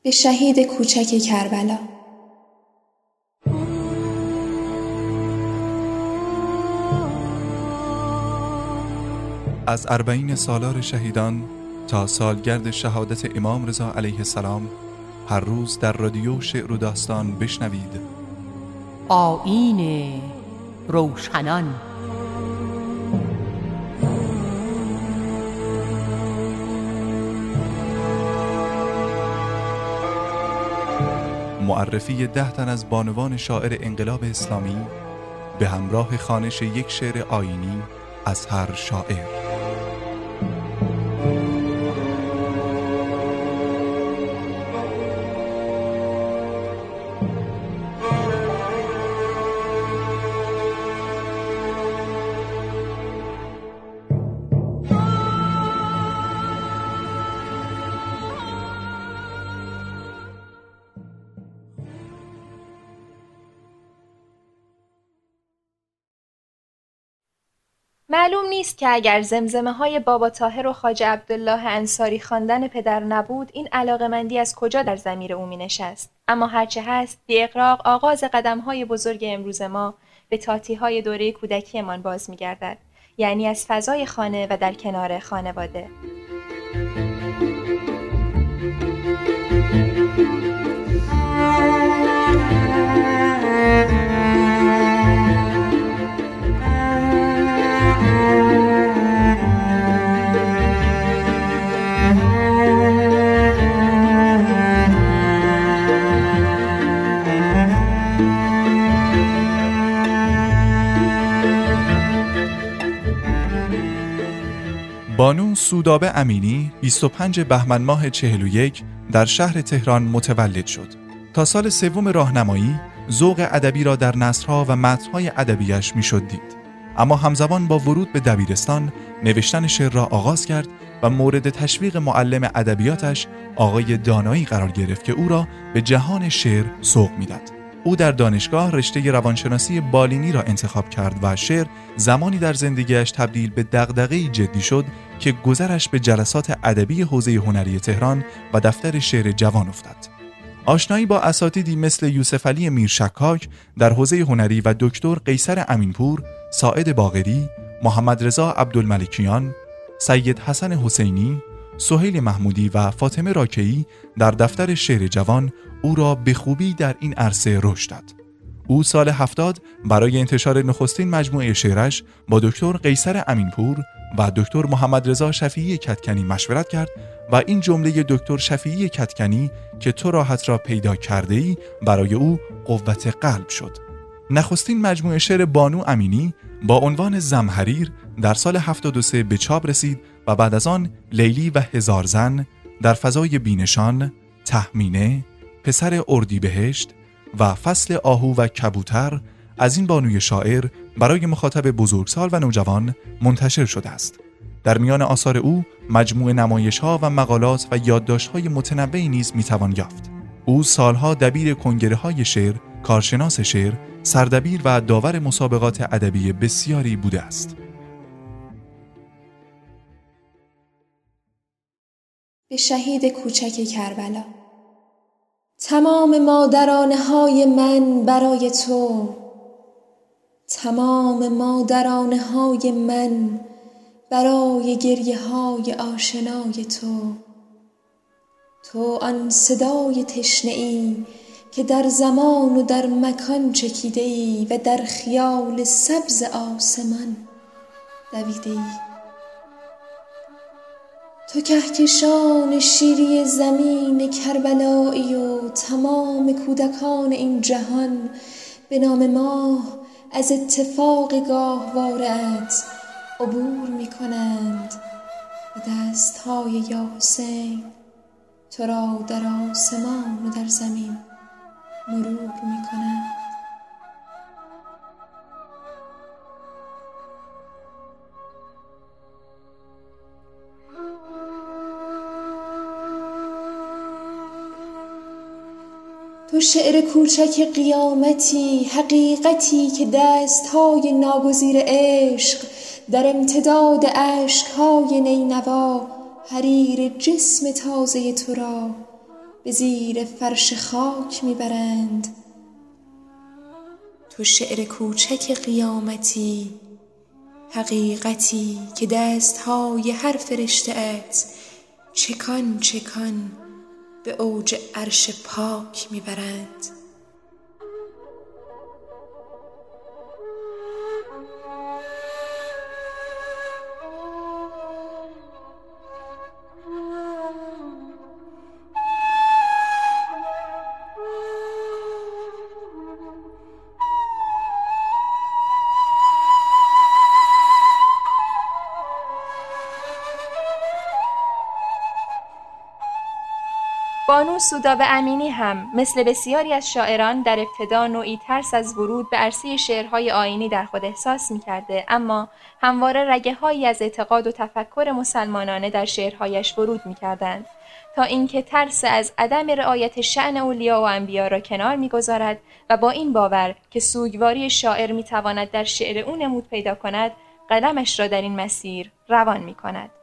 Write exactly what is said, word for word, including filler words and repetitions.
به شهید کوچک کربلا. از اربعین سالار شهیدان تا سالگرد شهادت امام رضا علیه السلام هر روز در رادیو شعر و داستان بشنوید آیین روشنان. معرفی ده تن از بانوان شاعر انقلاب اسلامی به همراه خوانش یک شعر آیینی از هر شاعر. معلوم نیست که اگر زمزمه های بابا طاهر و خواجه عبدالله انصاری خواندن پدر نبود، این علاقمندی از کجا در ضمیر او می نشست. اما هرچه هست، بی اغراق آغاز قدم های بزرگ امروز ما به تاتی های دوره کودکی من باز می گردد. یعنی از فضای خانه و در کنار خانواده. بانو سودابه امینی بیست و پنجم بهمن ماه چهل و یک در شهر تهران متولد شد. تا سال سوم راهنمایی ذوق ادبی را در نثرها و متن‌های ادبیش میشد دید. اما همزمان با ورود به دبیرستان نوشتن شعر را آغاز کرد و مورد تشویق معلم ادبیاتش آقای دانایی قرار گرفت که او را به جهان شعر سوق میداد. او در دانشگاه رشته روانشناسی بالینی را انتخاب کرد و شعر زمانی در زندگیش تبدیل به دغدغه‌ای جدی شد که گذرش به جلسات ادبی حوزه هنری تهران و دفتر شعر جوان افتاد. آشنایی با اساتیدی مثل یوسف علی میرشکاک در حوزه هنری و دکتر قیصر امینپور، ساعد باقری، محمد رضا عبدالملکیان، سید حسن حسینی، سهیل محمودی و فاطمه راکعی در دفتر شعر جوان او را به خوبی در این عرصه رشد داد. او سال هفتاد برای انتشار نخستین مجموعه شعرش با دکتر قیصر امینپور و دکتر محمد رضا شفیعی کدکنی مشورت کرد و این جمله دکتر شفیعی کدکنی که تو راحت را پیدا کرده ای برای او قوت قلب شد. نخستین مجموعه شعر بانو امینی با عنوان زمحریر در سال هفتاد و سه به چاپ رسید و بعد از آن لیلی و هزار زن، در فضای بینشان، تهمینه، پسر اردیبهشت و فصل آهو و کبوتر از این بانوی شاعر برای مخاطب بزرگسال و نوجوان منتشر شده است. در میان آثار او مجموعه نمایش‌ها و مقالات و یادداشت‌های متنوعی نیز می‌توان یافت. او سالها دبیر کنگره‌های شعر، کارشناس شعر، سردبیر و داور مسابقات ادبی بسیاری بوده است. به شهید کوچک کربلا. تمام مادرانه های من برای تو، تمام مادرانه های من برای گریه های آشنای تو. تو آن صدای تشنه‌ای که در زمان و در مکان چکیده‌ای و در خیال سبز آسمان دویده‌ای. تو کهکشان شیری زمین کربلایی و تمام کودکان این جهان به نام ماه از اتفاق گاهواره‌ات عبور می کنند و دستهای یا حسین تو را در آسمان و در زمین مرور می کنند. تو شعر کوچک قیامتی، حقیقتی که دستهای ناگزیر عشق در امتداد عشقهای نینوا حریر جسم تازه تو را به زیر فرش خاک میبرند. تو شعر کوچک قیامتی، حقیقتی که دستهای هر فرشته ات چکان چکان به اوج عرش پاک میبرند. بانو سودابه امینی هم مثل بسیاری از شاعران در ابتدا نوعی ترس از ورود به عرصه شعرهای آیینی در خود احساس می‌کرده، اما همواره رگه‌هایی از اعتقاد و تفکر مسلمانانه در شعرهایش ورود می‌کردند تا اینکه ترس از عدم رعایت شأن اولیا و انبیا را کنار می‌گذارد و با این باور که سوگواری شاعر می‌تواند در شعر او نمود پیدا کند، قلمش را در این مسیر روان می‌کند.